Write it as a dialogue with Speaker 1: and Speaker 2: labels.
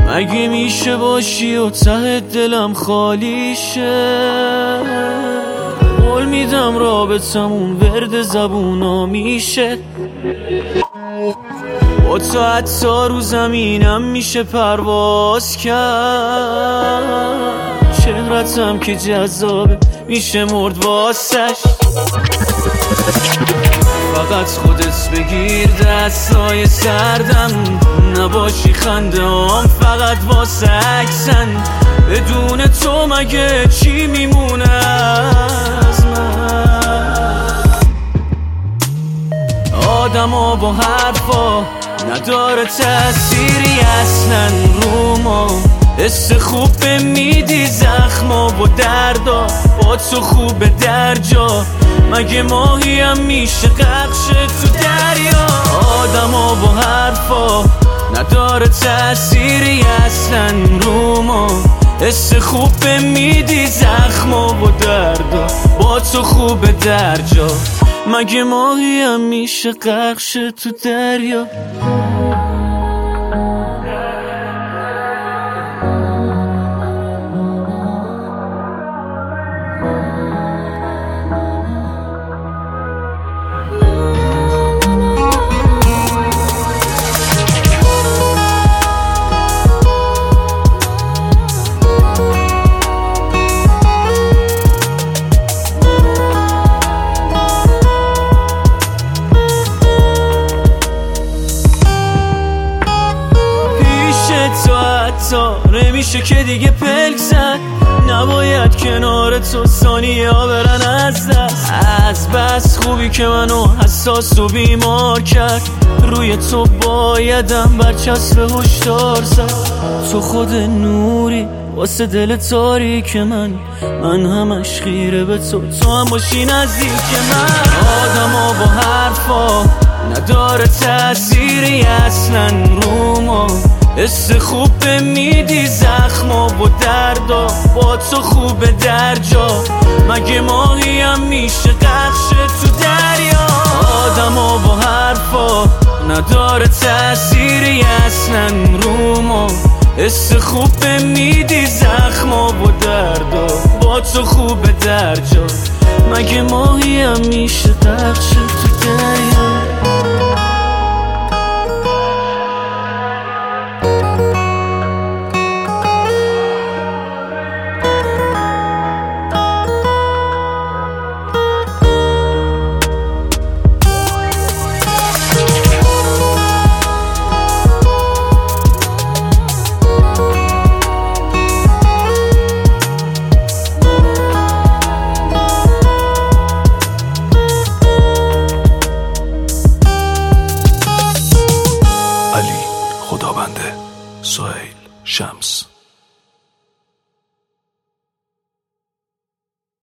Speaker 1: مگه میشه باشی و ته دلم خالی شه؟ قول میدم رابطمون ورد زبونا میشه، با تو حتی رو زمینم میشه پرواز کرد. چهرتم که جذابه میشه مرد واسش، فقط خودت بگیر دستای سردم، نباشی خنده هم فقط واسه عکسن. بدون تو مگه چی میمونه از من؟ آدما با حرفا نداره تأثیری اصلا رو ما، حس خوب میدی زخما و دردا، با تو خوبه در جا. مگه ماهی هم میشه غرقشه تو دریا؟ آدما با حرفا نداره تأثیری اصلا رو ما، حس خوب میدی زخما و دردا، با تو خوبه در جا. مگه ماهی هم میشه غرقشه تو دریا؟ نمیشه که دیگه پلک زد، نباید کنار تو ثانیه ها برن از دست. از بس خوبی که منو حساس و بیمار کرد، روی تو بایدم برچسب هشدار زد. تو خود نوری واسه دل تاریک من همش خیره به تو، تو هم باشی نزدیک من. آدما با حرفا نداره تأثیری اصلا رو ما، حس خوب میدی زخما و دردا، با تو خوبه در جا. مگه ماهی هم میشه غرقشه تو دریا؟ آدما با حرفا نداره تأثیری اصلا رو ما، حس خوب میدی زخما و دردا، با تو خوبه در جا. مگه ماهی هم میشه غرقشه تو دریا؟
Speaker 2: خدابنده سهیل شمس.